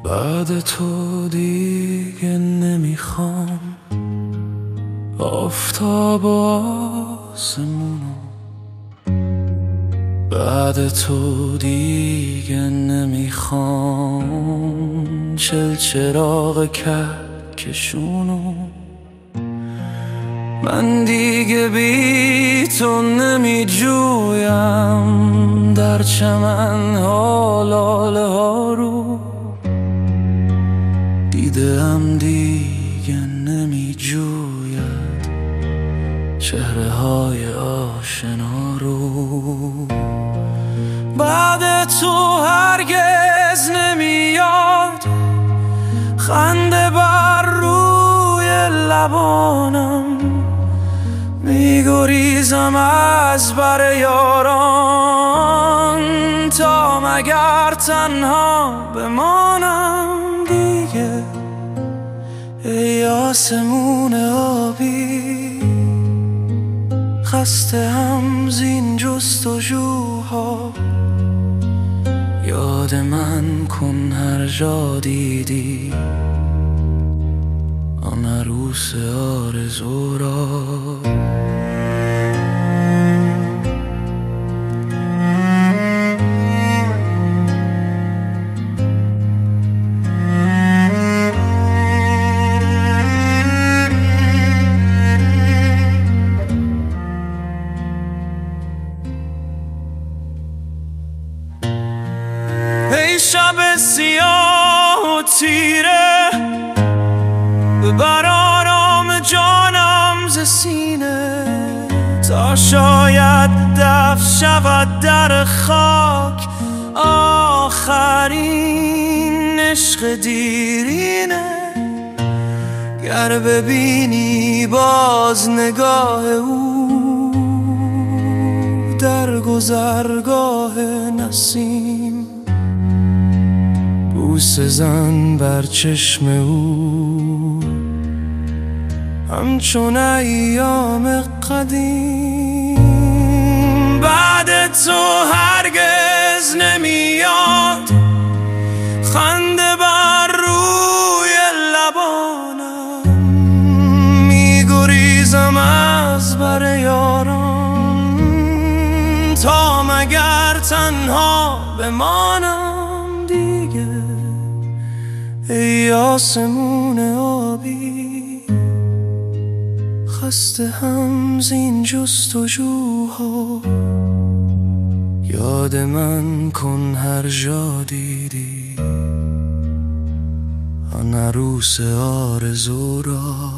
بعد تو دیگه نمیخوام آفتاب و آسمونو، بعد تو دیگه نمیخوام چراغ کهکشونو. من دیگه بی تو نمی جویم در چمن ها لاله ها رو، دیدم دیگه نمی جوید چهره های آشنا رو. بعد تو هرگز نمیاد خنده بر روی لبانم، میگریزم از بر یاران تا مگر تنها بمانم دیگه. ای آسمون آبی خسته هم زین جستجوها، یاد من کن هر جا دیدی آن عروس آرزو را. ای شب سیاه و تیره ببر آرام جانم ز سینه، تا شاید دفن شود در خاک آخرین عشق دیرینه. گر ببینی باز نگاه او در گذرگاه نسیم، بوسه زن بر چشم او همچون ایام قدیم. بعد تو هرگز نمیاد خنده بر روی لبانم، میگریزم از بر یاران تا مگر تنها بمانم دیگه. ای آسمون آبی خسته هم زین جستجوها، یاد من کن هر جا دیدی آن عروس آرزو را.